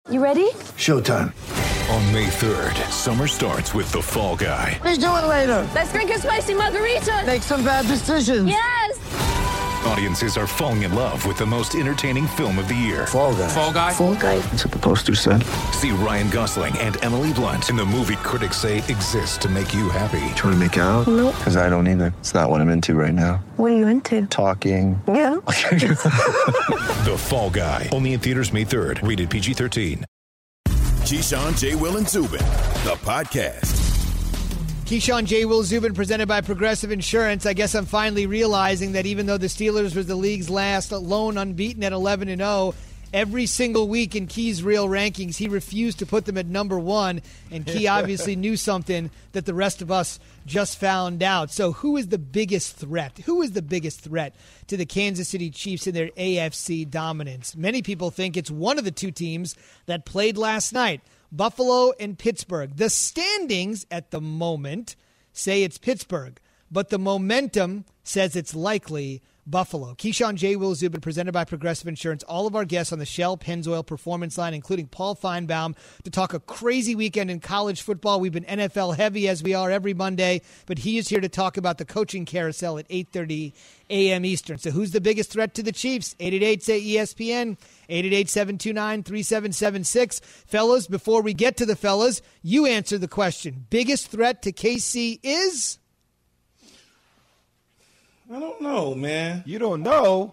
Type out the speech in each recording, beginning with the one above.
You ready? Showtime. On May 3rd, summer starts with The Fall Guy. Let's do it later. Let's drink a spicy margarita. Make some bad decisions. Yes. Audiences are falling in love with the most entertaining film of the year. Fall Guy. Fall Guy? Fall Guy. That's what the poster said. See Ryan Gosling and Emily Blunt in the movie critics say exists to make you happy. Trying to make it out? Nope. Because I don't either. It's not what I'm into right now. What are you into? Talking. Yeah. The Fall Guy. Only in theaters May 3rd. Rated PG-13. Keyshawn, J. Will, and Zubin, the podcast. Keyshawn, J. Will, Zubin, presented by Progressive Insurance. I guess I'm finally realizing that even though the Steelers was the league's last lone unbeaten at 11-0, every single week in Key's real rankings, he refused to put them at number one, and Key obviously knew something that the rest of us just found out. So who is the biggest threat? Who is the biggest threat to the Kansas City Chiefs in their AFC dominance? Many people think it's one of the two teams that played last night, Buffalo and Pittsburgh. The standings at the moment say it's Pittsburgh, but the momentum says it's likely Buffalo. Keyshawn, J. Will, Zubin, presented by Progressive Insurance. All of our guests on the Shell Pennzoil Performance Line, including Paul Feinbaum, to talk a crazy weekend in college football. We've been NFL heavy as we are every Monday, but he is here to talk about the coaching carousel at 8:30 a.m. Eastern. So who's the biggest threat to the Chiefs? 888-SAY-ESPN, 888-729-3776. Fellas, before we get to the fellas, you answer the question. Biggest threat to KC is? I don't know, man. You don't know?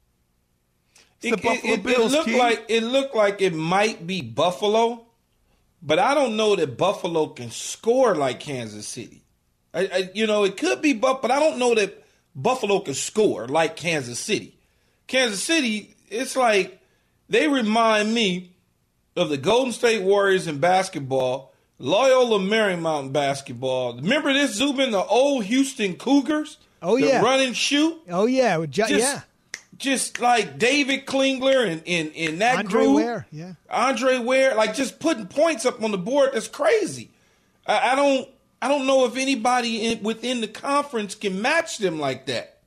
It looked like it might be Buffalo, but I don't know that Buffalo can score like Kansas City. It could be Buffalo, but I don't know that Buffalo can score like Kansas City. Kansas City, it's like they remind me of the Golden State Warriors in basketball, Loyola Marymount in basketball. Remember this, Zubin, the old Houston Cougars? Oh, yeah. The run and shoot. Oh, yeah. Just like David Klingler and that Andre group. Ware, yeah. Andre Ware, like just putting points up on the board. That's crazy. I don't know if anybody within the conference can match them like that.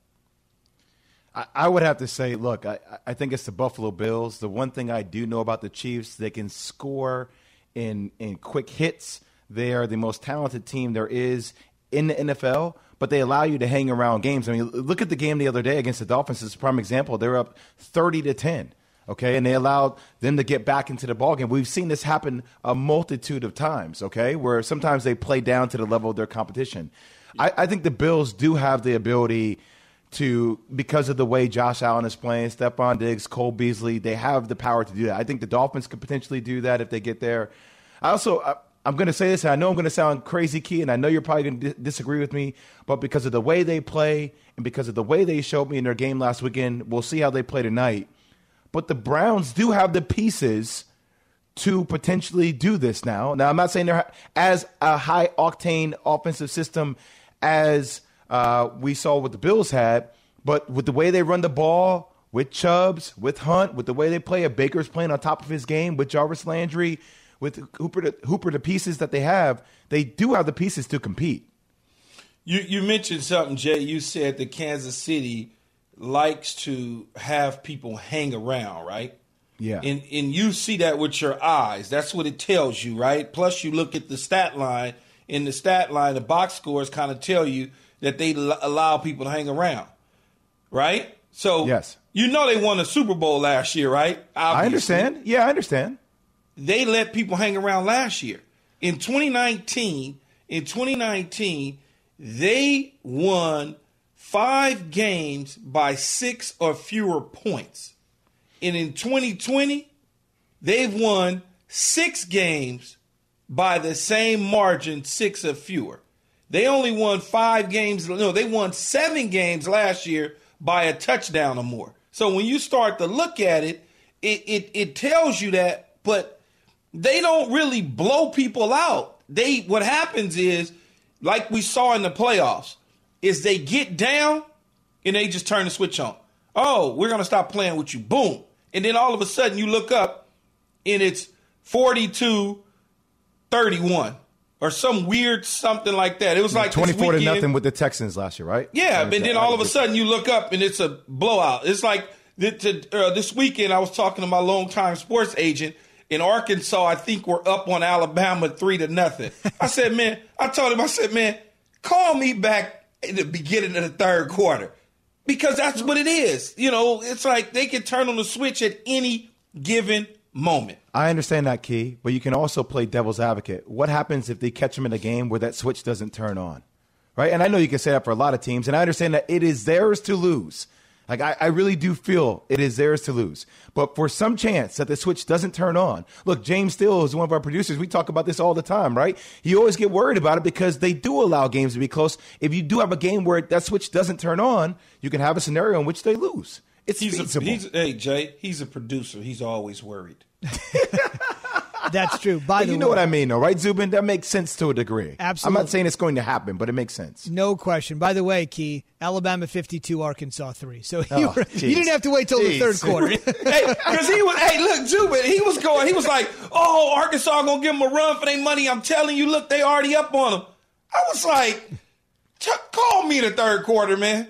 I would have to say, look, I think it's the Buffalo Bills. The one thing I do know about the Chiefs, they can score in quick hits. They are the most talented team there is in the NFL, but they allow you to hang around games. I mean, look at the game the other day against the Dolphins. It's a prime example. They were up 30-10, okay, and they allowed them to get back into the ballgame. We've seen this happen a multitude of times, okay, where sometimes they play down to the level of their competition. I think the Bills do have the ability to, because of the way Josh Allen is playing, Stephon Diggs, Cole Beasley, they have the power to do that. I think the Dolphins could potentially do that if they get there. I'm going to say this, and I know I'm going to sound crazy, Key, and I know you're probably going to disagree with me, but because of the way they play and because of the way they showed me in their game last weekend, we'll see how they play tonight. But the Browns do have the pieces to potentially do this now. Now, I'm not saying they're as a high-octane offensive system as we saw what the Bills had, but with the way they run the ball, with Chubbs, with Hunt, with the way they play, Baker's playing on top of his game, with Jarvis Landry, with Hooper, the pieces that they have, they do have the pieces to compete. You mentioned something, Jay. You said that Kansas City likes to have people hang around, right? Yeah. And you see that with your eyes. That's what it tells you, right? Plus, you look at the stat line. In the stat line, the box scores kind of tell you that they allow people to hang around, right? So, yes. You know they won the Super Bowl last year, right? Obviously. I understand. Yeah, I understand. They let people hang around last year. In 2019, they won 5 games by 6 or fewer points. And in 2020, they've won 6 games by the same margin, 6 or fewer. They only won 5 games. No, they won 7 games last year by a touchdown or more. So when you start to look at it, it tells you that, but they don't really blow people out. What happens is, like we saw in the playoffs, is they get down and they just turn the switch on. Oh, we're going to stop playing with you. Boom. And then all of a sudden you look up and it's 42-31 or some weird something like that. It was like 24-0 with the Texans last year, right? Yeah, and then all of a sudden you look up and it's a blowout. It's like this weekend I was talking to my longtime sports agent, in Arkansas, I think we're up on Alabama 3-0. I told him, man, call me back in the beginning of the third quarter. Because that's what it is. You know, it's like they can turn on the switch at any given moment. I understand that, Key, but you can also play devil's advocate. What happens if they catch them in a game where that switch doesn't turn on? Right? And I know you can say that for a lot of teams, and I understand that it is theirs to lose. Like, I really do feel it is theirs to lose. But for some chance that the switch doesn't turn on, look, James Steele is one of our producers. We talk about this all the time, right? You always get worried about it because they do allow games to be close. If you do have a game where that switch doesn't turn on, you can have a scenario in which they lose. It's feasible. Hey, Jay, he's a producer. He's always worried. That's true. By the way, you know what I mean, though, right, Zubin? That makes sense to a degree. Absolutely. I'm not saying it's going to happen, but it makes sense. No question. By the way, Key, Alabama 52, Arkansas 3. So you didn't have to wait till the third quarter. Because look, Zubin, he was like, oh, Arkansas going to give them a run for their money. I'm telling you, look, they already up on them. I was like, call me in the third quarter, man.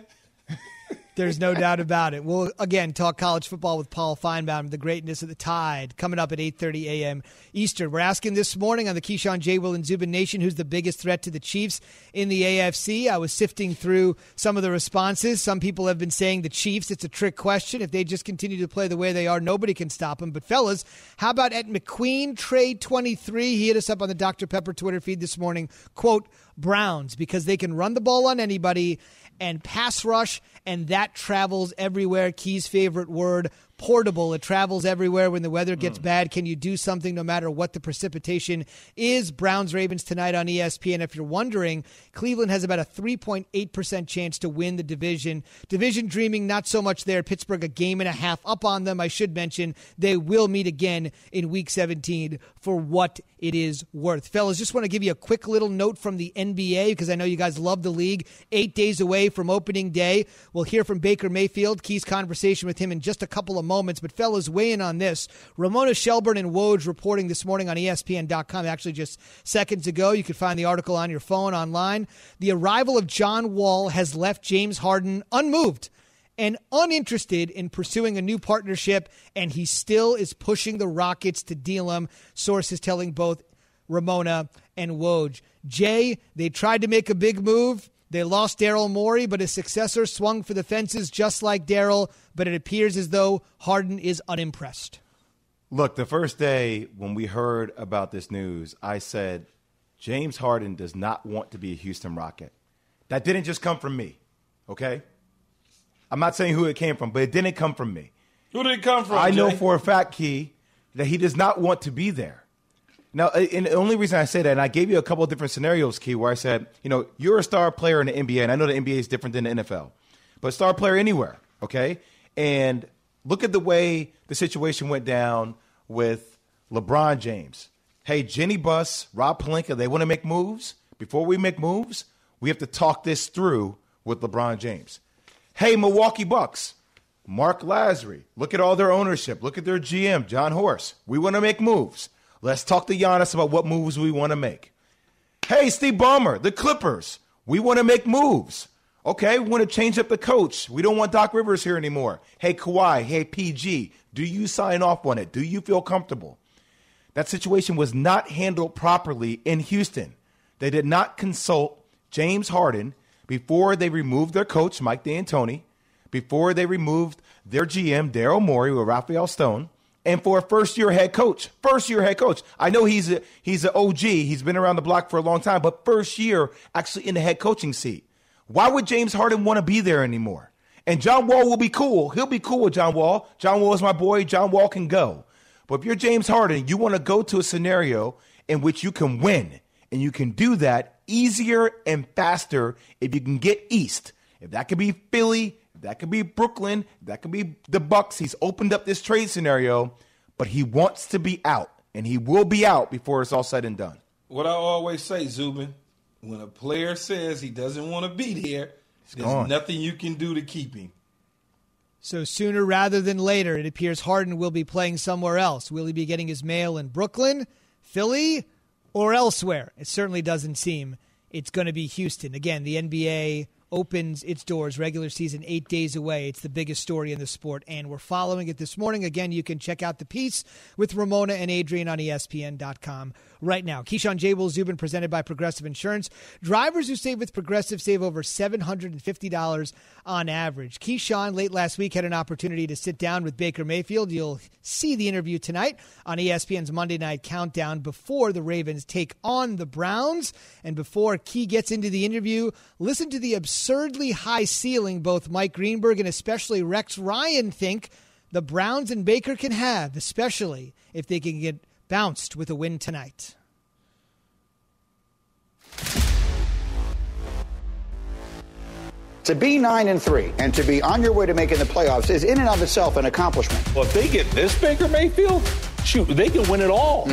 There's no doubt about it. We'll, again, talk college football with Paul Feinbaum, the greatness of the Tide, coming up at 8:30 a.m. Eastern. We're asking this morning on the Keyshawn, J. Will, and Zubin Nation, who's the biggest threat to the Chiefs in the AFC. I was sifting through some of the responses. Some people have been saying the Chiefs. It's a trick question. If they just continue to play the way they are, nobody can stop them. But, fellas, how about at McQueen Trade 23? He hit us up on the Dr. Pepper Twitter feed this morning. Quote, Browns, because they can run the ball on anybody and pass rush, and that travels everywhere. Key's favorite word, portable. It travels everywhere when the weather gets bad. Can you do something no matter what the precipitation is? Browns-Ravens tonight on ESPN. If you're wondering, Cleveland has about a 3.8% chance to win the division. Division dreaming, not so much there. Pittsburgh, a game and a half up on them. I should mention they will meet again in Week 17 for what it is worth. Fellas, just want to give you a quick little note from the NBA because I know you guys love the league. 8 days away from opening day. We'll hear from Baker Mayfield. Key's conversation with him in just a couple of moments. But fellas, weigh in on this. Ramona Shelburne and Woj reporting this morning on ESPN.com, actually just seconds ago. You can find the article on your phone online. The arrival of John Wall has left James Harden unmoved and uninterested in pursuing a new partnership, and he still is pushing the Rockets to deal him, sources telling both Ramona and Woj. Jay, they tried to make a big move. They lost Daryl Morey, but his successor swung for the fences just like Daryl, but it appears as though Harden is unimpressed. Look, the first day when we heard about this news, I said, James Harden does not want to be a Houston Rocket. That didn't just come from me, okay? I'm not saying who it came from, but it didn't come from me. Who did it come from, I know Jay? for a fact, Key, that he does not want to be there. Now, and the only reason I say that, and I gave you a couple of different scenarios, Key, where I said, you know, you're a star player in the NBA, and I know the NBA is different than the NFL, but star player anywhere, okay? And look at the way the situation went down with LeBron James. Hey, Jenny Buss, Rob Pelinka, they want to make moves. Before we make moves, we have to talk this through with LeBron James. Hey, Milwaukee Bucks, Mark Lazary, look at all their ownership. Look at their GM, John Horst. We want to make moves. Let's talk to Giannis about what moves we want to make. Hey, Steve Ballmer, the Clippers. We want to make moves. Okay, we want to change up the coach. We don't want Doc Rivers here anymore. Hey, Kawhi, hey, PG, do you sign off on it? Do you feel comfortable? That situation was not handled properly in Houston. They did not consult James Harden before they removed their coach, Mike D'Antoni, before they removed their GM, Daryl Morey, with Raphael Stone, and for a first-year head coach. I know he's an OG. He's been around the block for a long time, but first year actually in the head coaching seat. Why would James Harden want to be there anymore? And John Wall will be cool. He'll be cool with John Wall. John Wall is my boy. John Wall can go. But if you're James Harden, you want to go to a scenario in which you can win, and you can do that easier and faster if you can get east. If that could be Philly, that could be Brooklyn, that could be the Bucks. He's opened up this trade scenario, but he wants to be out, and he will be out before it's all said and done. What I always say, Zubin, when a player says he doesn't want to be there, there's nothing you can do to keep him. So sooner rather than later, it appears Harden will be playing somewhere else. Will he be getting his mail in Brooklyn, Philly, or elsewhere? It certainly doesn't seem it's going to be Houston. Again, the NBA opens its doors. Regular season 8 days away. It's the biggest story in the sport, and we're following it this morning. Again, you can check out the piece with Ramona and Adrian on ESPN.com right now. Keyshawn, J. Will, Zubin, presented by Progressive Insurance. Drivers who save with Progressive save over $750 on average. Keyshawn, late last week, had an opportunity to sit down with Baker Mayfield. You'll see the interview tonight on ESPN's Monday Night Countdown before the Ravens take on the Browns. And before Key gets into the interview, listen to the absurdly high ceiling both Mike Greenberg and especially Rex Ryan think the Browns and Baker can have, especially if they can get bounced with a win tonight. To be 9-3 and to be on your way to making the playoffs is in and of itself an accomplishment. Well, if they get this Baker Mayfield, shoot, they can win it all.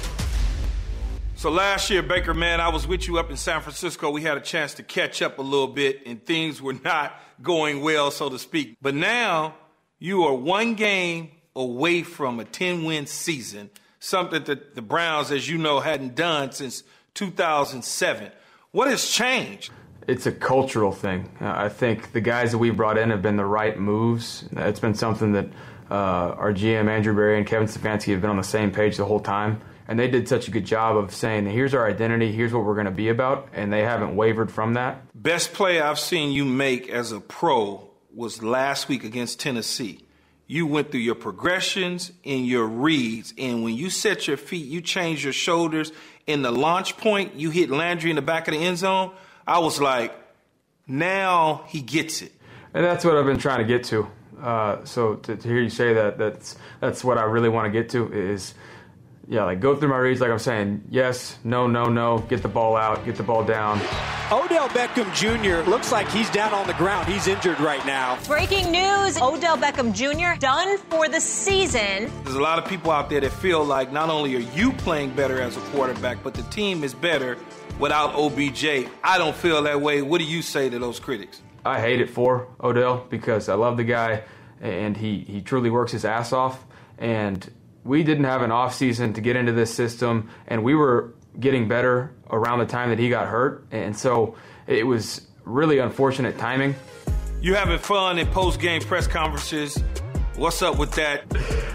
So last year, Baker, man, I was with you up in San Francisco. We had a chance to catch up a little bit, and things were not going well, so to speak. But now you are one game away from a 10-win season, something that the Browns, as you know, hadn't done since 2007. What has changed? It's a cultural thing. I think the guys that we brought in have been the right moves. It's been something that our GM, Andrew Berry, and Kevin Stefanski have been on the same page the whole time. And they did such a good job of saying, here's our identity, here's what we're going to be about, and they haven't wavered from that. Best play I've seen you make as a pro was last week against Tennessee. You went through your progressions and your reads, and when you set your feet, you changed your shoulders. In the launch point, you hit Landry in the back of the end zone. I was like, now he gets it. And that's what I've been trying to get to. So to hear you say that, that's what I really want to get to is, like go through my reads like I'm saying, yes, no, get the ball out, get the ball down. Odell Beckham Jr. looks like he's down on the ground. He's injured right now. Breaking news, Odell Beckham Jr. done for the season. There's a lot of people out there that feel like not only are you playing better as a quarterback, but the team is better without OBJ. I don't feel that way. What do you say to those critics? I hate it for Odell because I love the guy, and he truly works his ass off. And we didn't have an offseason to get into this system, and we were getting better around the time that he got hurt. And so it was really unfortunate timing. You having fun in post-game press conferences. What's up with that?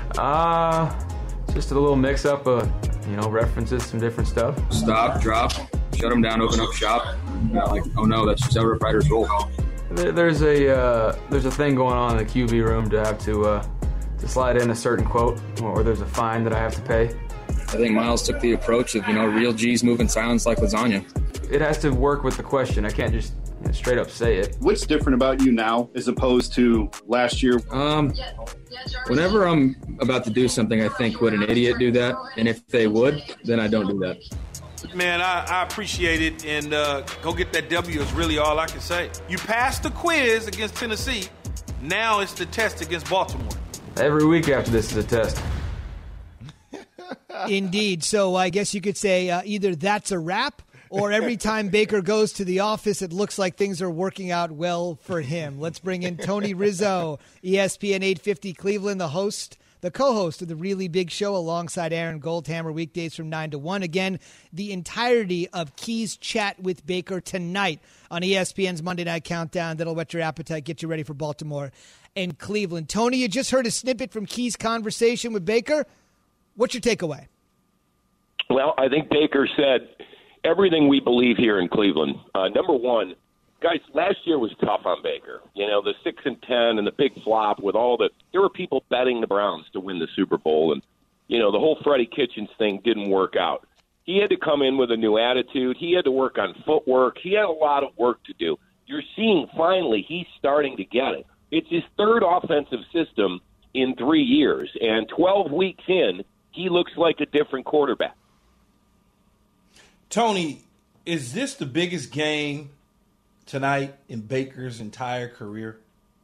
Just a little mix-up of, references, some different stuff. Stop, drop, shut them down, open up shop. Like, oh no, that's just how Rough Riders roll. There's a thing going on in the QB room to have to slide in a certain quote, or there's a fine that I have to pay. I think Miles took the approach of, real G's moving silence like lasagna. It has to work with the question. I can't just straight up say it. What's different about you now as opposed to last year? Whenever I'm about to do something, I think, would an idiot do that? And if they would, then I don't do that. Man, I appreciate it, and go get that W is really all I can say. You passed the quiz against Tennessee. Now it's the test against Baltimore. Every week after this is a test. Indeed. So I guess you could say either that's a wrap, or every time Baker goes to the office, it looks like things are working out well for him. Let's bring in Tony Rizzo, ESPN 850 Cleveland, the co-host of the Really Big Show, alongside Aaron Goldhammer, weekdays from 9 to 1. Again, the entirety of Key's chat with Baker tonight on ESPN's Monday Night Countdown. That'll whet your appetite, get you ready for Baltimore and Cleveland. Tony, you just heard a snippet from Key's conversation with Baker. What's your takeaway? Well, I think Baker said everything we believe here in Cleveland. Number one, guys, last year was tough on Baker. The 6-10 and the big flop with all the – there were people betting the Browns to win the Super Bowl. And, the whole Freddie Kitchens thing didn't work out. He had to come in with a new attitude. He had to work on footwork. He had a lot of work to do. You're seeing finally he's starting to get it. It's his third offensive system in 3 years. And 12 weeks in, he looks like a different quarterback. Tony, is this the biggest game tonight in Baker's entire career?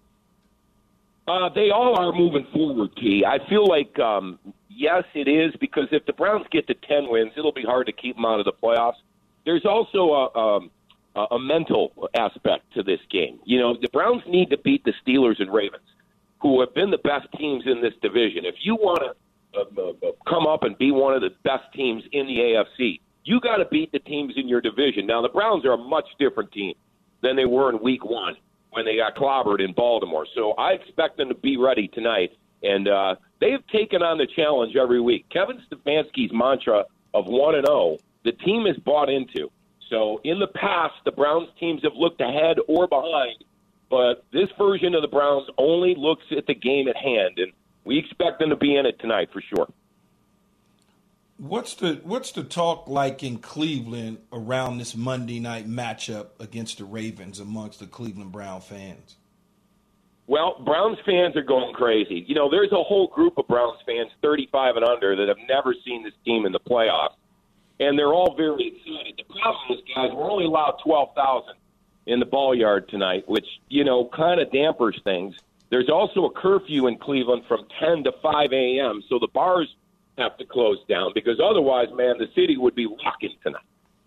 They all are moving forward, Key. I feel like, yes, it is, because if the Browns get to 10 wins, it'll be hard to keep them out of the playoffs. There's also a mental aspect to this game. The Browns need to beat the Steelers and Ravens, who have been the best teams in this division. If you want to come up and be one of the best teams in the AFC, you got to beat the teams in your division. Now, the Browns are a much different team. than they were in week one when they got clobbered in Baltimore. So I expect them to be ready tonight. And they've taken on the challenge every week. Kevin Stefanski's mantra of 1-0, the team is bought into. So in the past, the Browns teams have looked ahead or behind, but this version of the Browns only looks at the game at hand, and we expect them to be in it tonight for sure. What's the talk like in Cleveland around this Monday night matchup against the Ravens amongst the Cleveland Brown fans? Well, Browns fans are going crazy. You know, there's a whole group of Browns fans, 35 and under, that have never seen this team in the playoffs, and they're all very excited. The problem is, guys, we're only allowed 12,000 in the ball yard tonight, which, you know, kind of dampers things. There's also a curfew in Cleveland from 10 to 5 a.m., so the bars have to close down because otherwise, man, the city would be rocking tonight.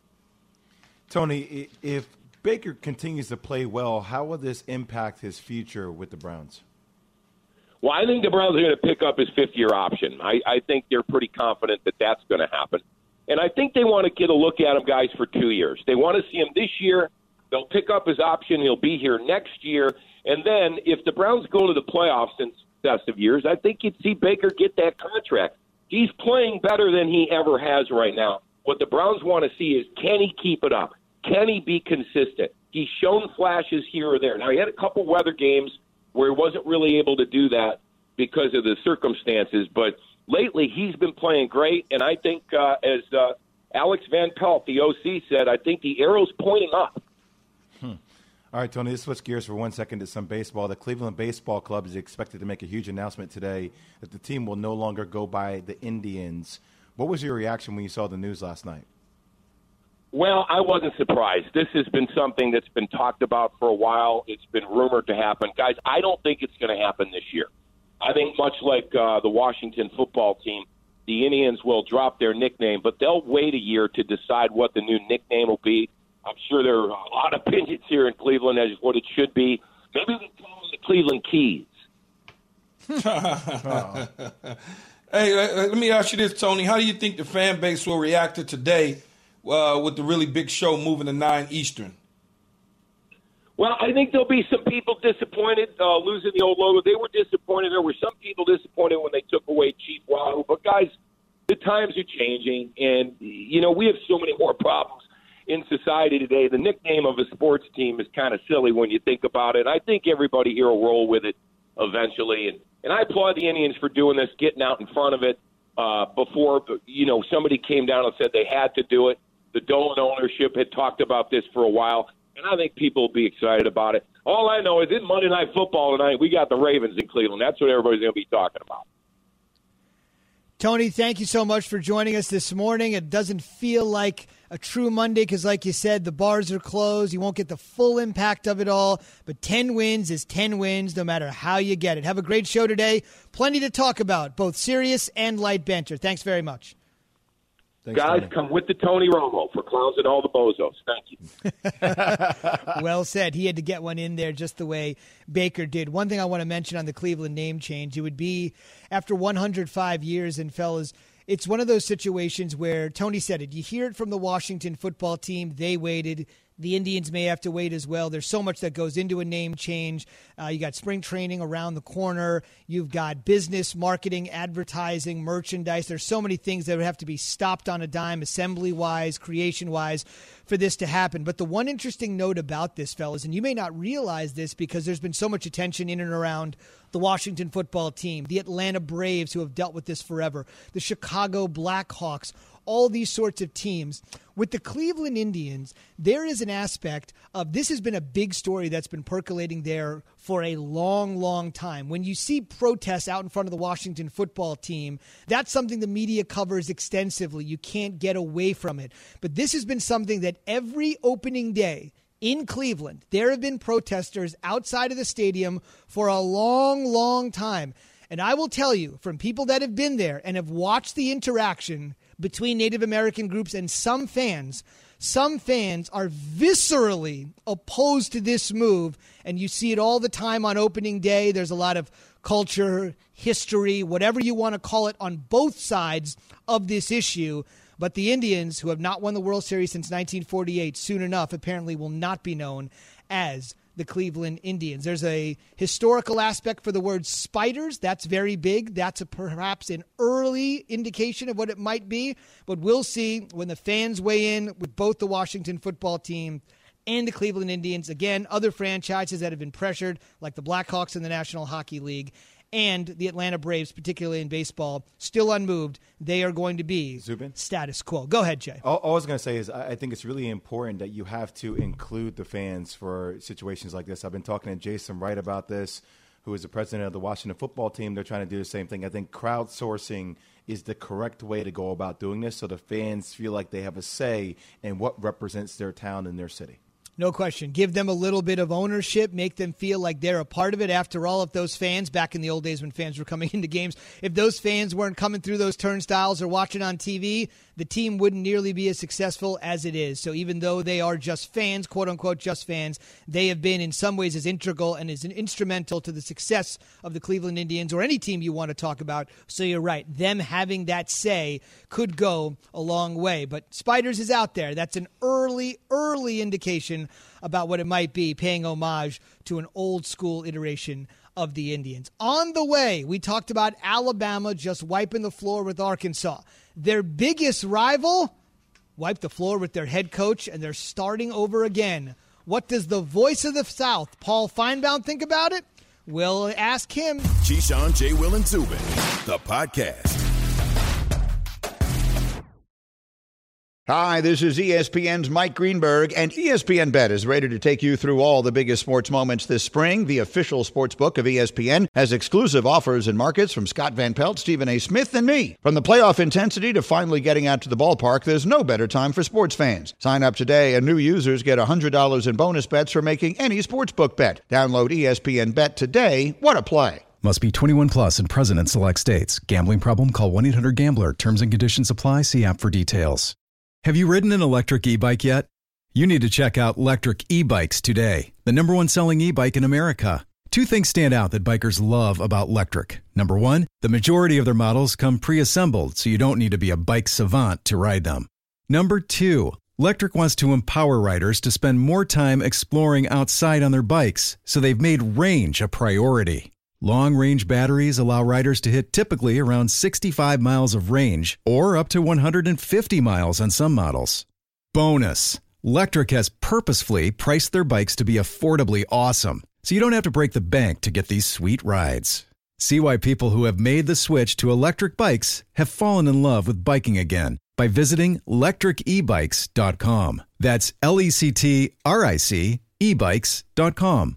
Tony, if Baker continues to play well, how will this impact his future with the Browns? Well, I think the Browns are going to pick up his fifth-year option. I think they're pretty confident that that's going to happen. And I think they want to get a look at him, guys, for 2 years. They want to see him this year. They'll pick up his option. He'll be here next year. And then if the Browns go to the playoffs in successive years, I think you'd see Baker get that contract. He's playing better than he ever has right now. What the Browns want to see is, can he keep it up? Can he be consistent? He's shown flashes here or there. Now, he had a couple weather games where he wasn't really able to do that because of the circumstances, but lately he's been playing great, and I think, as Alex Van Pelt, the OC, said, I think the arrow's pointing up. All right, Tony, let's switch gears for 1 second to some baseball. The Cleveland Baseball Club is expected to make a huge announcement today that the team will no longer go by the Indians. What was your reaction when you saw the news last night? Well, I wasn't surprised. This has been something that's been talked about for a while. It's been rumored to happen. Guys, I don't think it's going to happen this year. I think much like the Washington football team, the Indians will drop their nickname, but they'll wait a year to decide what the new nickname will be. I'm sure there are a lot of opinions here in Cleveland as what it should be. Maybe we call them the Cleveland Keys. Hey, let me ask you this, Tony. How do you think the fan base will react to today with the really big show moving to 9 Eastern? Well, I think there'll be some people disappointed losing the old logo. They were disappointed. There were some people disappointed when they took away Chief Wahoo. But, guys, the times are changing, and, you know, we have so many more problems in society today. The nickname of a sports team is kind of silly when you think about it. I think everybody here will roll with it eventually. And I applaud the Indians for doing this, getting out in front of it before, you know, somebody came down and said they had to do it. The Dolan ownership had talked about this for a while, and I think people will be excited about it. All I know is in Monday Night Football tonight, we got the Ravens in Cleveland. That's what everybody's going to be talking about. Tony, thank you so much for joining us this morning. It doesn't feel like a true Monday because, like you said, the bars are closed. You won't get the full impact of it all. But 10 wins is 10 wins no matter how you get it. Have a great show today. Plenty to talk about, both serious and light banter. Thanks very much. Thanks, guys, Tony. Come with the Tony Romo for clowns and all the bozos. Thank you. Well said. He had to get one in there just the way Baker did. One thing I want to mention on the Cleveland name change, it would be after 105 years, and fellas, it's one of those situations where Tony said it. You hear it from the Washington football team. They waited. The Indians may have to wait as well. There's so much that goes into a name change. You got spring training around the corner. You've got business, marketing, advertising, merchandise. There's so many things that would have to be stopped on a dime, assembly-wise, creation-wise, for this to happen. But the one interesting note about this, fellas, and you may not realize this because there's been so much attention in and around the Washington football team, the Atlanta Braves, who have dealt with this forever, the Chicago Blackhawks, all these sorts of teams. With the Cleveland Indians, there is an aspect of this has been a big story that's been percolating there for a long, long time. When you see protests out in front of the Washington football team, that's something the media covers extensively. You can't get away from it. But this has been something that every opening day in Cleveland, there have been protesters outside of the stadium for a long, long time. And I will tell you, from people that have been there and have watched the interaction between Native American groups and some fans are viscerally opposed to this move, and you see it all the time on opening day. There's a lot of culture, history, whatever you want to call it, on both sides of this issue. But the Indians, who have not won the World Series since 1948, soon enough apparently will not be known as the Cleveland Indians. There's a historical aspect for the word spiders. That's very big. That's perhaps an early indication of what it might be. But we'll see when the fans weigh in with both the Washington football team and the Cleveland Indians. Again, other franchises that have been pressured, like the Blackhawks in the National Hockey League, and the Atlanta Braves, particularly in baseball, still unmoved. They are going to be Zubin? Status quo. Go ahead, Jay. All I was going to say is I think it's really important that you have to include the fans for situations like this. I've been talking to Jason Wright about this, who is the president of the Washington football team. They're trying to do the same thing. I think crowdsourcing is the correct way to go about doing this so the fans feel like they have a say in what represents their town and their city. No question. Give them a little bit of ownership. Make them feel like they're a part of it. After all, if those fans, back in the old days when fans were coming into games, if those fans weren't coming through those turnstiles or watching on TV, the team wouldn't nearly be as successful as it is. So even though they are just fans, quote-unquote just fans, they have been in some ways as integral and as instrumental to the success of the Cleveland Indians or any team you want to talk about. So you're right. Them having that say could go a long way. But Spiders is out there. That's an early indication about what it might be, paying homage to an old-school iteration of the Indians. On the way, we talked about Alabama just wiping the floor with Arkansas. Their biggest rival wiped the floor with their head coach, and they're starting over again. What does the voice of the South, Paul Feinbaum, think about it? We'll ask him. Keyshawn, J. Will, and Zubin, the podcast. Hi, this is ESPN's Mike Greenberg, and ESPN Bet is ready to take you through all the biggest sports moments this spring. The official sports book of ESPN has exclusive offers and markets from Scott Van Pelt, Stephen A. Smith, and me. From the playoff intensity to finally getting out to the ballpark, there's no better time for sports fans. Sign up today, and new users get $100 in bonus bets for making any sportsbook bet. Download ESPN Bet today. What a play. Must be 21 plus and present in select states. Gambling problem? Call 1-800-GAMBLER. Terms and conditions apply. See app for details. Have you ridden an electric e-bike yet? You need to check out Lectric E-Bikes today, the #1 selling e-bike in America. Two things stand out that bikers love about Lectric. Number one, the majority of their models come pre-assembled, so you don't need to be a bike savant to ride them. Number two, Lectric wants to empower riders to spend more time exploring outside on their bikes, so they've made range a priority. Long-range batteries allow riders to hit typically around 65 miles of range or up to 150 miles on some models. Bonus, Lectric has purposefully priced their bikes to be affordably awesome, so you don't have to break the bank to get these sweet rides. See why people who have made the switch to electric bikes have fallen in love with biking again by visiting lectricebikes.com. That's LECTRIC ebikes.com.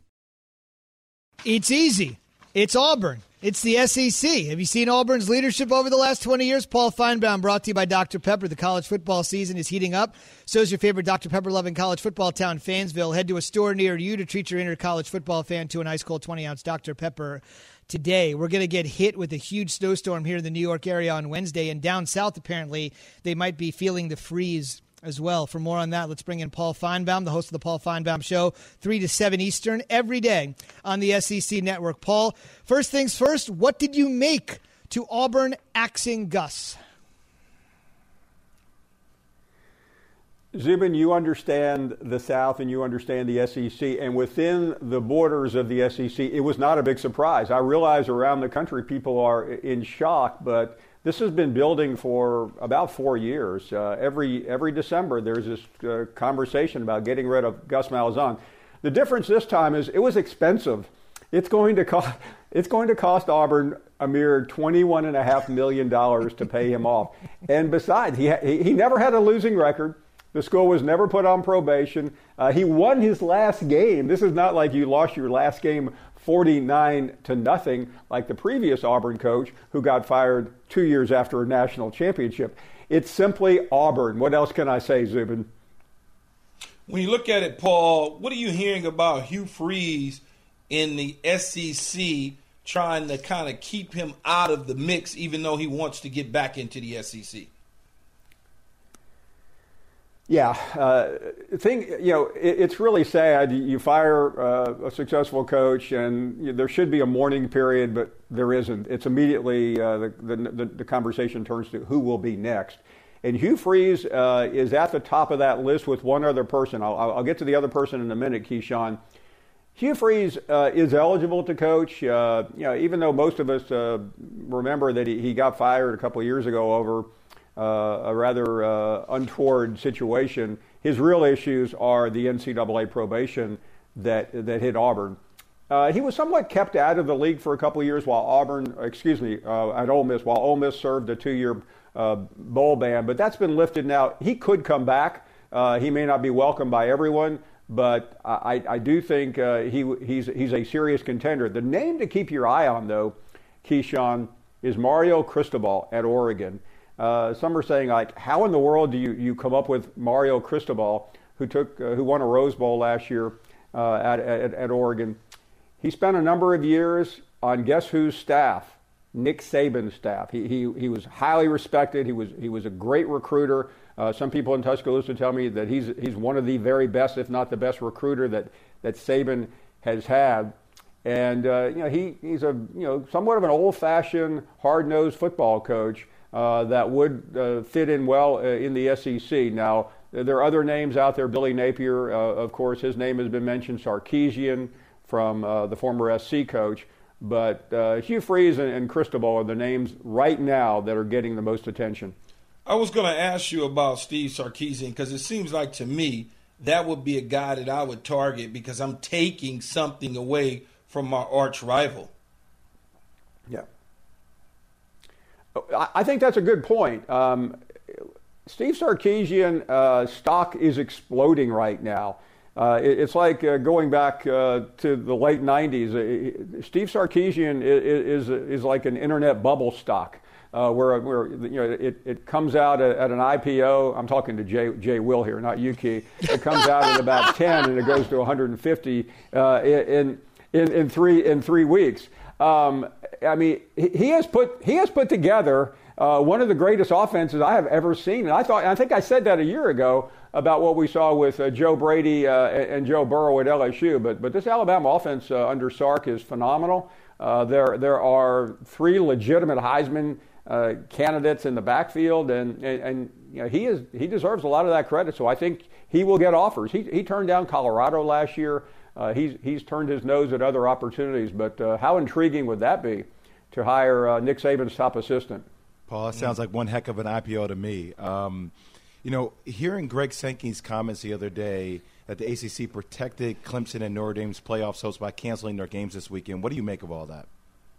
It's easy. It's Auburn. It's the SEC. Have you seen Auburn's leadership over the last 20 years? Paul Feinbaum, brought to you by Dr. Pepper. The college football season is heating up. So is your favorite Dr. Pepper-loving college football town, Fansville. Head to a store near you to treat your inner college football fan to an ice-cold 20-ounce Dr. Pepper today. We're going to get hit with a huge snowstorm here in the New York area on Wednesday. And down south, apparently, they might be feeling the freeze as well. For more on that, let's bring in Paul Feinbaum, the host of the Paul Feinbaum Show, 3 to 7 Eastern, every day on the SEC Network. Paul, first things first, what did you make to Auburn axing Gus? Zubin, you understand the South and you understand the SEC, and within the borders of the SEC, it was not a big surprise. I realize around the country people are in shock, but this has been building for about 4 years. Every December, there's this conversation about getting rid of Gus Malzahn. The difference this time is it was expensive. It's going to cost Auburn a mere $21.5 million to pay him off. And besides, he never had a losing record. The school was never put on probation. He won his last game. This is not like you lost your last game 49-0 like the previous Auburn coach who got fired 2 years after a national championship. It's simply Auburn. What else can I say, Zubin? When you look at it, Paul, what are you hearing about Hugh Freeze in the SEC trying to kind of keep him out of the mix even though he wants to get back into the SEC? Yeah, it's really sad. You fire a successful coach, and there should be a mourning period, but there isn't. It's immediately the conversation turns to who will be next. And Hugh Freeze is at the top of that list with one other person. I'll get to the other person in a minute, Keyshawn. Hugh Freeze is eligible to coach. Even though most of us remember that he got fired a couple of years ago over a rather untoward situation, his real issues are the NCAA probation that hit Auburn. He was somewhat kept out of the league for a couple of years at Ole Miss, while Ole Miss served a 2-year bowl ban. But that's been lifted now. He could come back. He may not be welcomed by everyone, but I do think he's a serious contender. The name to keep your eye on, though, Keyshawn, is Mario Cristobal at Oregon. Some are saying, like, how in the world do you come up with Mario Cristobal, who won a Rose Bowl last year at Oregon? He spent a number of years on guess whose staff? Nick Saban's staff. He was highly respected. He was a great recruiter. Some people in Tuscaloosa tell me that he's one of the very best, if not the best recruiter that Saban has had. And he's a somewhat of an old-fashioned, hard-nosed football coach that would fit in well in the SEC. Now, there are other names out there. Billy Napier, of course, his name has been mentioned. Sarkisian from the former SC coach. But Hugh Freeze and Cristobal are the names right now that are getting the most attention. I was going to ask you about Steve Sarkisian because it seems like to me that would be a guy that I would target because I'm taking something away from my arch rival. Yeah. I think that's a good point. Steve Sarkisian stock is exploding right now. It's like going back to the late 90s. Steve Sarkisian is like an internet bubble stock, where it comes out at an IPO. I'm talking to Jay Will here, not you, Key. It comes out at about 10 and it goes to 150 in 3 weeks. I mean, he has put together one of the greatest offenses I have ever seen. And I think I said that a year ago about what we saw with Joe Brady and Joe Burrow at LSU. But this Alabama offense under Sark is phenomenal. There are 3 legitimate Heisman candidates in the backfield, and he deserves a lot of that credit. So I think he will get offers. He turned down Colorado last year. He's turned his nose at other opportunities. But how intriguing would that be to hire Nick Saban's top assistant? Paul, that sounds like one heck of an IPO to me. Hearing Greg Sankey's comments the other day that the ACC protected Clemson and Notre Dame's playoff hopes by canceling their games this weekend, what do you make of all that?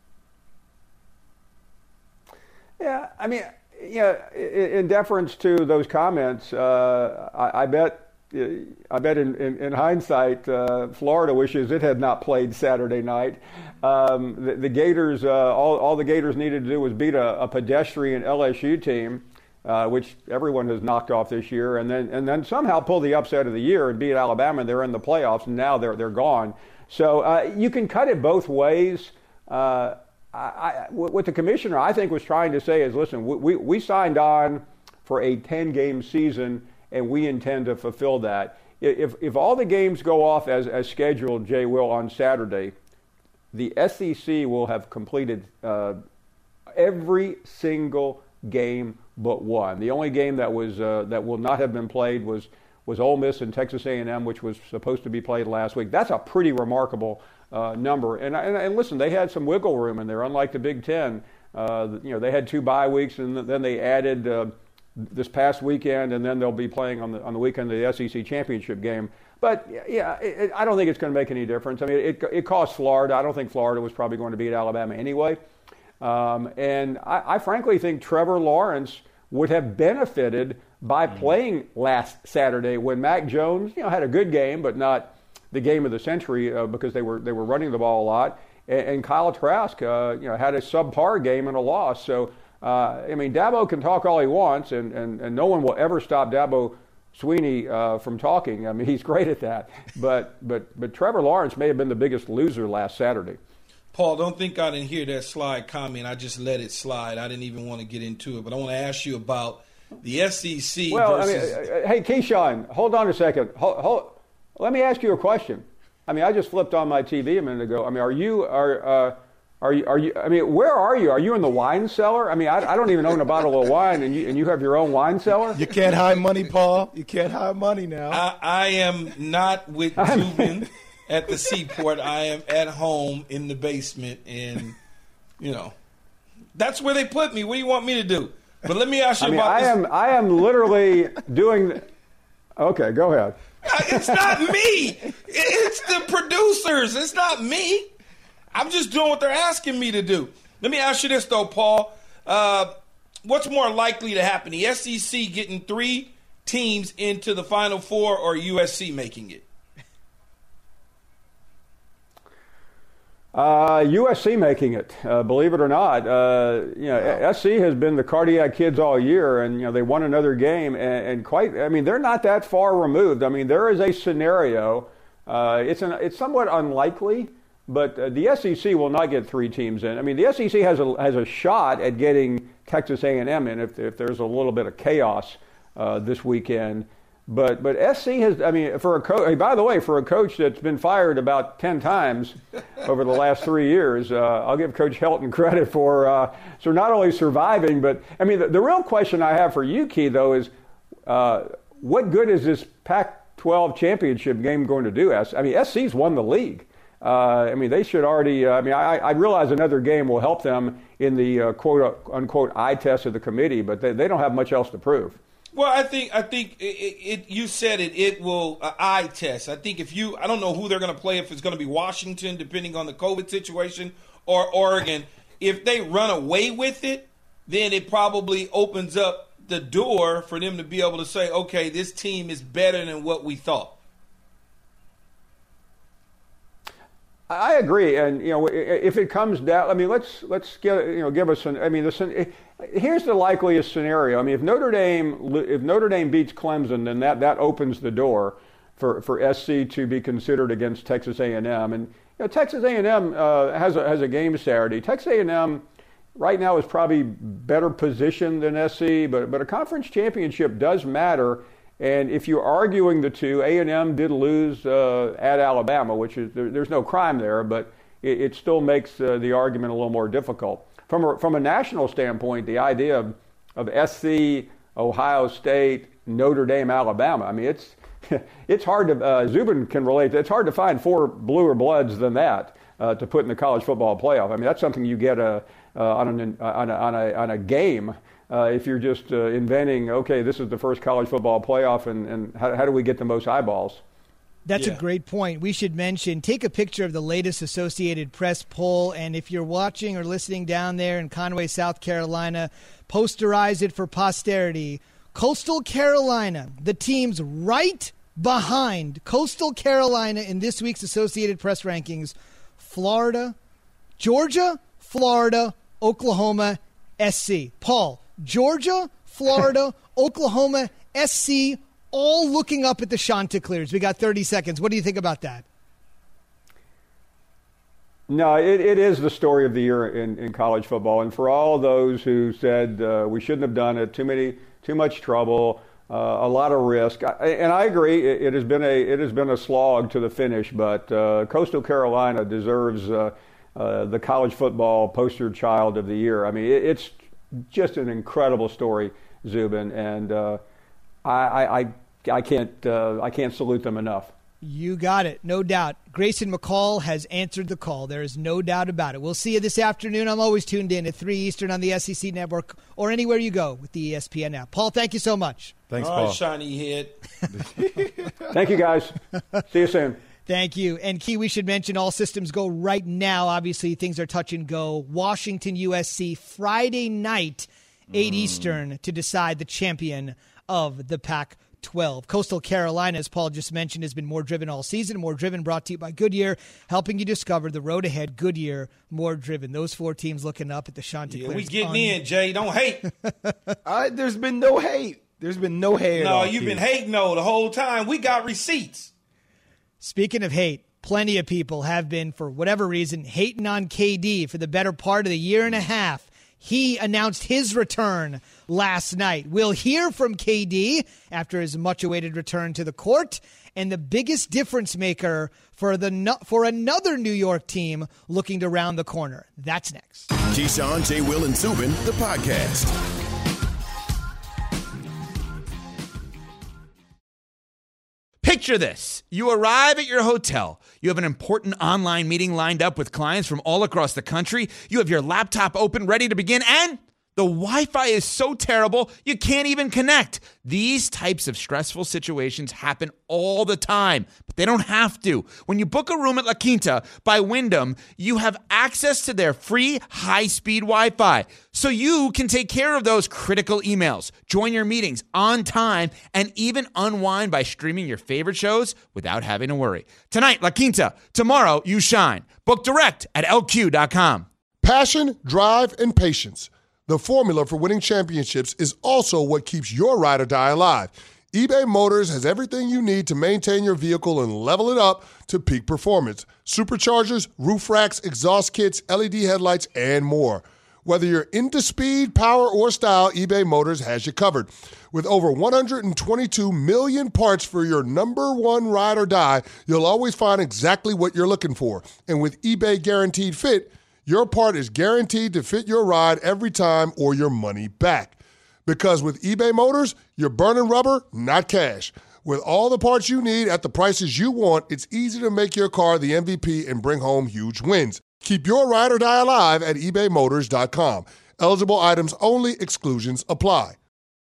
Yeah, I mean, in deference to those comments, I bet in hindsight, Florida wishes it had not played Saturday night. The Gators, all the Gators needed to do was beat a pedestrian LSU team, which everyone has knocked off this year, and then somehow pull the upset of the year and beat Alabama. They're in the playoffs, and now they're gone. So you can cut it both ways. What the commissioner, I think, was trying to say is, listen, we signed on for a 10-game season, and we intend to fulfill that. If all the games go off as scheduled, Jay Will, on Saturday, the SEC will have completed every single game but one. The only game that will not have been played was Ole Miss and Texas A&M, which was supposed to be played last week. That's a pretty remarkable number. And listen, they had some wiggle room in there, unlike the Big Ten. They had 2 bye weeks, and then they added this past weekend, and then they'll be playing on the weekend of the SEC championship game. But yeah, I don't think it's going to make any difference. I mean, it cost Florida. I don't think Florida was probably going to beat Alabama anyway. And I frankly think Trevor Lawrence would have benefited by playing last Saturday when Mac Jones, had a good game, but not the game of the century because they were running the ball a lot. And Kyle Trask, had a subpar game and a loss. So, Dabo can talk all he wants, and no one will ever stop Dabo Swinney from talking. I mean, he's great at that. But Trevor Lawrence may have been the biggest loser last Saturday. Paul, don't think I didn't hear that slide comment. I just let it slide. I didn't even want to get into it. But I want to ask you about the SEC versus... hey, Keyshawn, hold on a second. Let me ask you a question. I mean, I just flipped on my TV a minute ago. I mean, Are you? I mean, where are you? Are you in the wine cellar? I mean, I don't even own a bottle of wine, and you have your own wine cellar. You can't hide money, Paul. You can't hide money now. I am not with Zubin at the seaport. I am at home in the basement, and that's where they put me. What do you want me to do? But let me ask you about this. I am literally doing. Okay, go ahead. It's not me. It's the producers. It's not me. I'm just doing what they're asking me to do. Let me ask you this, though, Paul. What's more likely to happen? The SEC getting 3 teams into the Final Four or USC making it? USC making it, believe it or not. SC has been the cardiac kids all year, and they won another game, and they're not that far removed. I mean, there is a scenario. It's somewhat unlikely, but the SEC will not get 3 teams in. I mean, the SEC has a shot at getting Texas A&M in if there's a little bit of chaos this weekend. But SC has, for a coach, by the way, for a coach that's been fired about 10 times over the last 3 years, I'll give Coach Helton credit for not only surviving, but, the real question I have for you, Key, though, is what good is this Pac-12 championship game going to do? SC's won the league. They should already, I realize another game will help them in the quote-unquote eye test of the committee, but they don't have much else to prove. Well, I think you said it. It will eye test. I think I don't know who they're going to play. If it's going to be Washington, depending on the COVID situation, or Oregon. If they run away with it, then it probably opens up the door for them to be able to say, okay, this team is better than what we thought. I agree, and if it comes down, let's give us an. Here's the likeliest scenario. If Notre Dame beats Clemson, then that opens the door for SC to be considered against Texas A&M, and Texas A&M has a game Saturday. Texas A&M right now is probably better positioned than SC, but a conference championship does matter. And if you're arguing the two, A&M did lose at Alabama, which is there's no crime there, but it still makes the argument a little more difficult. From a national standpoint, the idea of SC, Ohio State, Notre Dame, Alabama, it's hard to Zubin can relate. It's hard to find 4 bluer bloods than that to put in the college football playoff. That's something you get on a game. If you're just inventing, okay, this is the first college football playoff, and how do we get the most eyeballs? That's a great point. We should mention, take a picture of the latest Associated Press poll, and if you're watching or listening down there in Conway, South Carolina, posterize it for posterity. Coastal Carolina, the teams right behind Coastal Carolina in this week's Associated Press rankings: Florida, Georgia, Florida, Oklahoma, SC. Paul, Georgia, Florida, Oklahoma, SC, all looking up at the Chanticleers. We got 30 seconds. What do you think about that? No, it is the story of the year in college football. And for all those who said we shouldn't have done it, too much trouble, a lot of risk, and I agree, it has been a slog to the finish. But Coastal Carolina deserves the college football poster child of the year. It's just an incredible story, Zubin, and I can't salute them enough. You got it, no doubt. Grayson McCall has answered the call. There is no doubt about it. We'll see you this afternoon. I'm always tuned in at 3 Eastern on the SEC Network or anywhere you go with the ESPN app. Paul, thank you so much. Thanks, Paul. Paul. Shiny head. Thank you, guys. See you soon. Thank you. And, Key, we should mention all systems go right now. Obviously, things are touch and go. Washington, USC, Friday night, 8 Eastern, to decide the champion of the Pac-12. Coastal Carolina, as Paul just mentioned, has been More Driven all season. More Driven brought to you by Goodyear, helping you discover the road ahead. Goodyear, More Driven. Those 4 teams looking up at the Chanticleers. Yeah, we getting in, Jay. Don't hate. There's been no hate. There's been no hate. No, you've been hating the whole time. We got receipts. Speaking of hate, plenty of people have been, for whatever reason, hating on KD for the better part of the year and a half. He announced his return last night. We'll hear from KD after his much-awaited return to the court, and the biggest difference maker for another New York team looking to round the corner. That's next. Keyshawn, J. Will, and Zubin, the podcast. Picture this. You arrive at your hotel. You have an important online meeting lined up with clients from all across the country. You have your laptop open, ready to begin, and the Wi-Fi is so terrible, you can't even connect. These types of stressful situations happen all the time, but they don't have to. When you book a room at La Quinta by Wyndham, you have access to their free high-speed Wi-Fi, so you can take care of those critical emails, join your meetings on time, and even unwind by streaming your favorite shows without having to worry. Tonight, La Quinta. Tomorrow, you shine. Book direct at LQ.com. Passion, drive, and patience. The formula for winning championships is also what keeps your ride or die alive. eBay Motors has everything you need to maintain your vehicle and level it up to peak performance. Superchargers, roof racks, exhaust kits, LED headlights, and more. Whether you're into speed, power, or style, eBay Motors has you covered. With over 122 million parts for your number one ride or die, you'll always find exactly what you're looking for. And with eBay Guaranteed Fit, your part is guaranteed to fit your ride every time or your money back. Because with eBay Motors, you're burning rubber, not cash. With all the parts you need at the prices you want, it's easy to make your car the MVP and bring home huge wins. Keep your ride or die alive at ebaymotors.com. Eligible items only. Exclusions apply.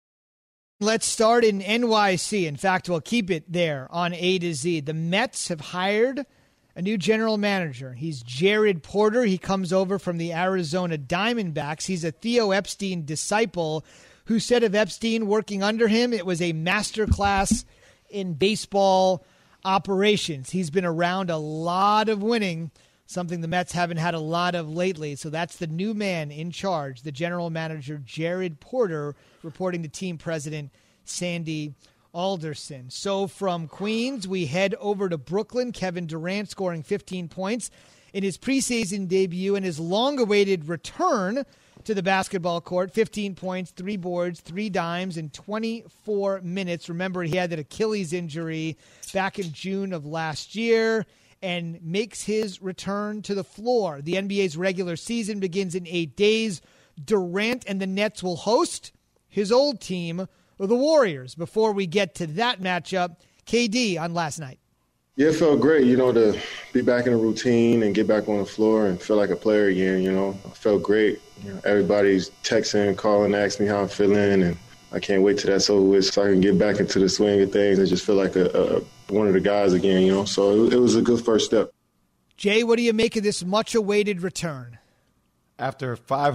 Let's start in NYC. In fact, we'll keep it there on A to Z. The Mets have hired a new general manager. He's Jared Porter. He comes over from the Arizona Diamondbacks. He's a Theo Epstein disciple who said of Epstein working under him, it was a masterclass in baseball operations. He's been around a lot of winning, something the Mets haven't had a lot of lately. So that's the new man in charge, the general manager, Jared Porter, reporting to team president Sandy Alderson. So from Queens, we head over to Brooklyn. Kevin Durant scoring 15 points in his preseason debut and his long-awaited return to the basketball court. 15 points, 3 boards, 3 dimes in 24 minutes. Remember, he had that Achilles injury back in June of last year and makes his return to the floor. The NBA's regular season begins in 8 days. Durant and the Nets will host his old team, the Warriors. Before we get to that matchup, KD on last night. Yeah, it felt great, to be back in a routine and get back on the floor and feel like a player again, I felt great. Everybody's texting, calling, asking me how I'm feeling, and I can't wait till that's over with so I can get back into the swing of things and just feel like one of the guys again, So it was a good first step. Jay, what do you make of this much-awaited return? After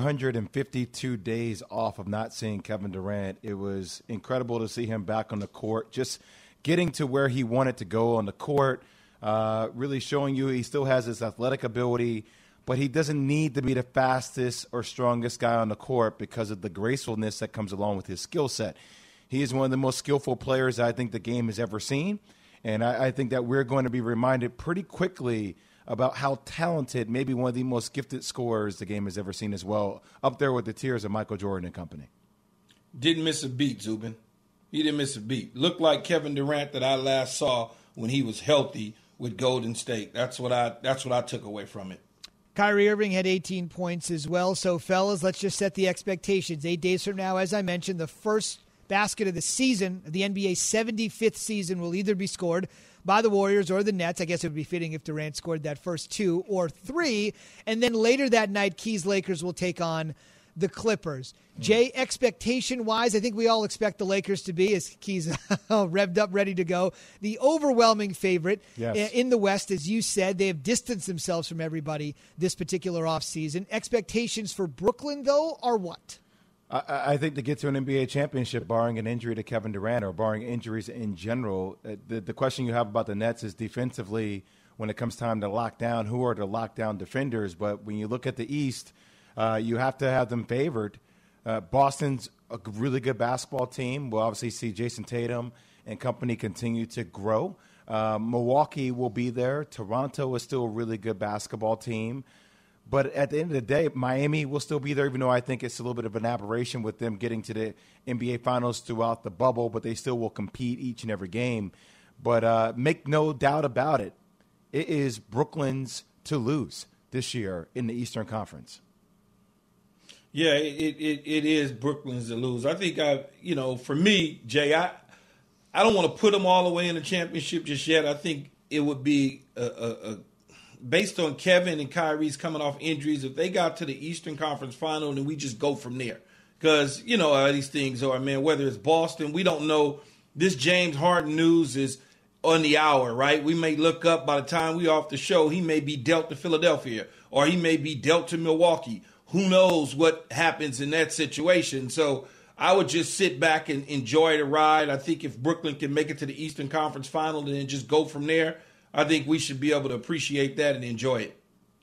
552 days off of not seeing Kevin Durant, it was incredible to see him back on the court, just getting to where he wanted to go on the court, really showing you he still has his athletic ability, but he doesn't need to be the fastest or strongest guy on the court because of the gracefulness that comes along with his skill set. He is one of the most skillful players I think the game has ever seen, and I think that we're going to be reminded pretty quickly about how talented, maybe one of the most gifted scorers the game has ever seen as well, up there with the tiers of Michael Jordan and company. Didn't miss a beat, Zubin. He didn't miss a beat. Looked like Kevin Durant that I last saw when he was healthy with Golden State. That's what I took away from it. Kyrie Irving had 18 points as well. So, fellas, let's just set the expectations. 8 days from now, as I mentioned, the first basket of the season, the NBA's 75th season, will either be scored by the Warriors or the Nets. I guess it would be fitting if Durant scored that first 2 or 3. And then later that night, Keys Lakers will take on the Clippers. Jay, expectation-wise, I think we all expect the Lakers to be, as Keys revved up, ready to go, the overwhelming favorite in the West. As you said, they have distanced themselves from everybody this particular offseason. Expectations for Brooklyn, though, are what? I think to get to an NBA championship, barring an injury to Kevin Durant or barring injuries in general, the question you have about the Nets is defensively, when it comes time to lock down, who are the lockdown defenders? But when you look at the East, you have to have them favored. Boston's a really good basketball team. We'll obviously see Jason Tatum and company continue to grow. Milwaukee will be there. Toronto is still a really good basketball team. But at the end of the day, Miami will still be there, even though I think it's a little bit of an aberration with them getting to the NBA Finals throughout the bubble, but they still will compete each and every game. But make no doubt about it, it is Brooklyn's to lose this year in the Eastern Conference. Yeah, it is Brooklyn's to lose. I think, for me, Jay, I don't want to put them all the way in the championship just yet. I think it would be based on Kevin and Kyrie's coming off injuries, if they got to the Eastern Conference Final, then we just go from there. Because, how these things are, man, whether it's Boston, we don't know. This James Harden news is on the hour, right? We may look up by the time we off the show, he may be dealt to Philadelphia or he may be dealt to Milwaukee. Who knows what happens in that situation? So I would just sit back and enjoy the ride. I think if Brooklyn can make it to the Eastern Conference Final and then just go from there, I think we should be able to appreciate that and enjoy it.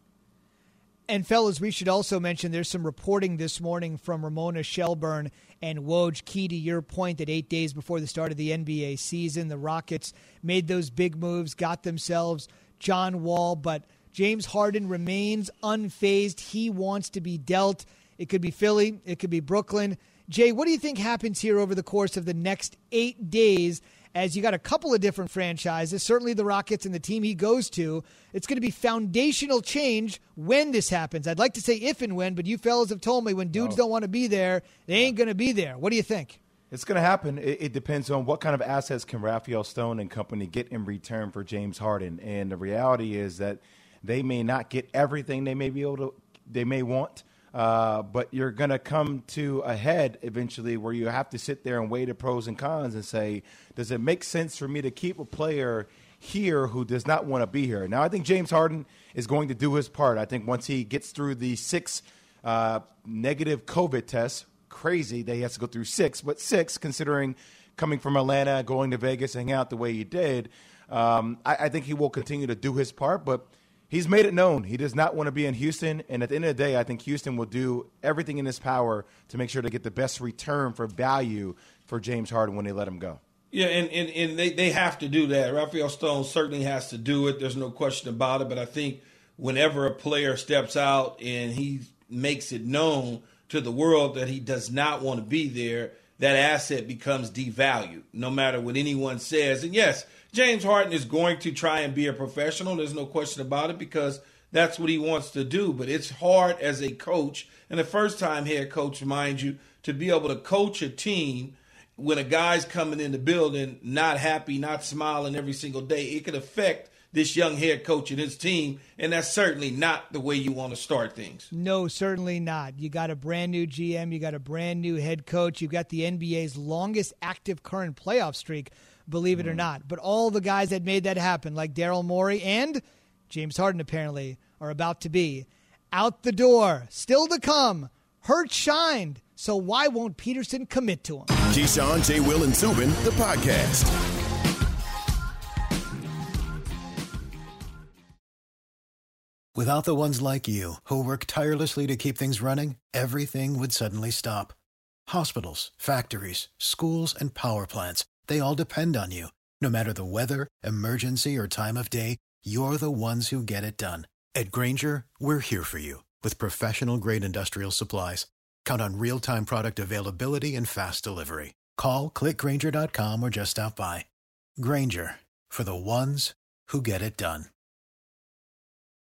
And, fellas, we should also mention there's some reporting this morning from Ramona Shelburne and Woj, key to your point that 8 days before the start of the NBA season, the Rockets made those big moves, got themselves John Wall, but James Harden remains unfazed. He wants to be dealt. It could be Philly. It could be Brooklyn. Jay, what do you think happens here over the course of the next 8 days as you got a couple of different franchises, certainly the Rockets and the team he goes to? It's going to be foundational change when this happens. I'd like to say if and when, but you fellas have told me when dudes don't want to be there, they ain't going to be there. What do you think? It's going to happen. It depends on what kind of assets can Raphael Stone and company get in return for James Harden. And the reality is that they may not get everything they may want. But you're going to come to a head eventually where you have to sit there and weigh the pros and cons and say, does it make sense for me to keep a player here who does not want to be here? Now, I think James Harden is going to do his part. I think once he gets through the 6 negative COVID tests, crazy that he has to go through 6, but 6 considering coming from Atlanta, going to Vegas, hanging out the way he did, I think he will continue to do his part, but he's made it known he does not want to be in Houston, and at the end of the day, I think Houston will do everything in his power to make sure to get the best return for value for James Harden when they let him go. Yeah, and they have to do that. Raphael Stone certainly has to do it. There's no question about it, but I think whenever a player steps out and he makes it known to the world that he does not want to be there, that asset becomes devalued, no matter what anyone says. And yes, James Harden is going to try and be a professional. There's no question about it because that's what he wants to do. But it's hard as a coach, and a first-time head coach, mind you, to be able to coach a team when a guy's coming in the building not happy, not smiling every single day. It could affect this young head coach and his team, and that's certainly not the way you want to start things. No, certainly not. You got a brand-new GM. You got a brand-new head coach. You've got the NBA's longest active current playoff streak, believe it or not. But all the guys that made that happen, like Daryl Morey and James Harden apparently, are about to be out the door. Still to come. Hurt shined. So why won't Peterson commit to him? Keyshawn, J. Will, and Zubin, the podcast. Without the ones like you, who work tirelessly to keep things running, everything would suddenly stop. Hospitals, factories, schools, and power plants, they all depend on you. No matter the weather, emergency, or time of day, you're the ones who get it done. At Grainger, we're here for you with professional-grade industrial supplies. Count on real-time product availability and fast delivery. Call, click Grainger.com, or just stop by. Grainger, for the ones who get it done.